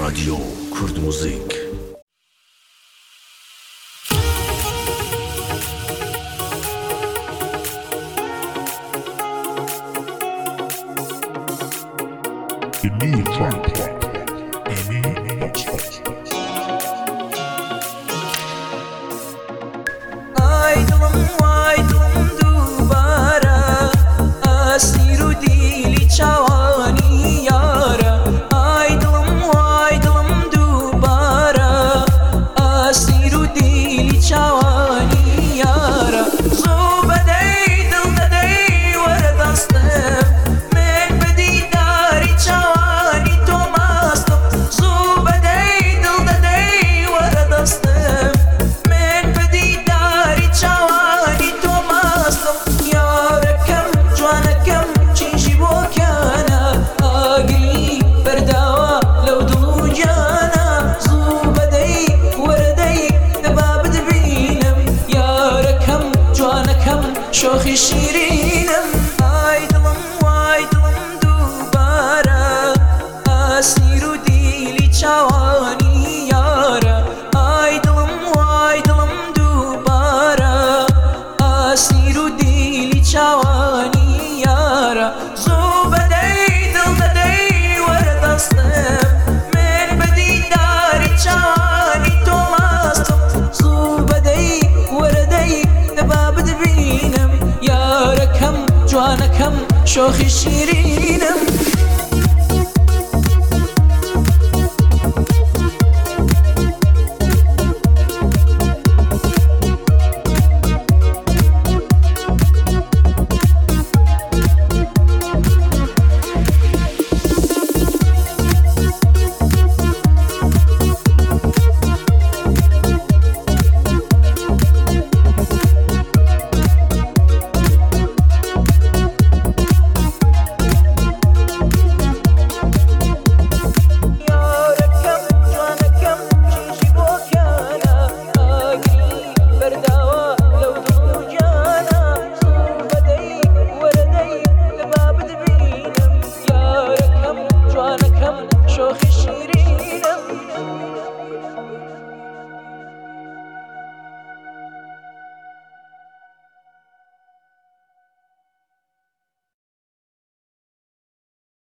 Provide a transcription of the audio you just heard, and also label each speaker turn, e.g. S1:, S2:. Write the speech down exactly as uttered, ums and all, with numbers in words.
S1: رادیو کورد موزیک.
S2: The new track Amy Oxford.
S3: Ay dilim vay dilim dubara asiru dili çavani yara. Ay dilim vay dilim dubara asiru dili çavani yara. Zubadey dildadey وردستم من بدیداری çavani توماستم. Zubadey dildadey وردستم من بدیداری çavani توماستم. یارکم جوانکم چیجی بو کانا آگلی برداوا لو دلو جانا. زوبدەی وەرەدەی دەبابت بینم یارەکەم جوانەکەم شۆخی شیرینم. ئای دڵم وای دڵم دووبارە ئاسیر و دیلی چاوانی یارە. ئای دڵم وای دڵم دووبارە ئاسیر و دیلی چاوانی یارە. زوبەدەی دڵدەدەی وەردەستم من بەدیداری چاوانی تۆماستم. زوبەدەی وەرەدەی دەبابت بینم یارەکەم جوانەکەم شۆخی شیرینم.